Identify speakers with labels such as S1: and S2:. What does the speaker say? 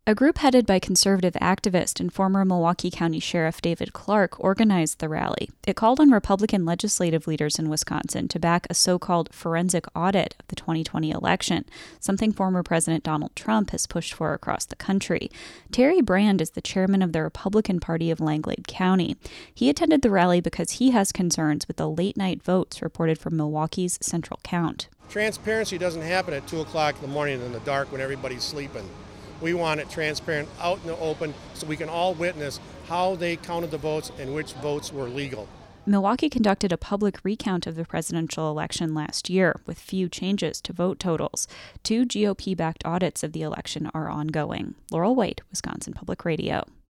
S1: A group headed by conservative activist and former Milwaukee County Sheriff David Clarke organized the rally. It called on Republican legislative leaders in Wisconsin to back a so-called forensic audit of the 2020 election, something former President Donald Trump has pushed for across the country. Terry Brand is the chairman of the Republican Party of Langlade County. He attended the rally because he has concerns with the late-night votes reported from Milwaukee's Central Count.
S2: Transparency doesn't happen at 2 o'clock in the morning in the dark when everybody's sleeping. We want it transparent, out in the open, so we can all witness how they counted the votes and which votes were legal.
S1: Milwaukee conducted a public recount of the presidential election last year, with few changes to vote totals. 2 GOP-backed audits of the election are ongoing. Laurel White, Wisconsin Public Radio.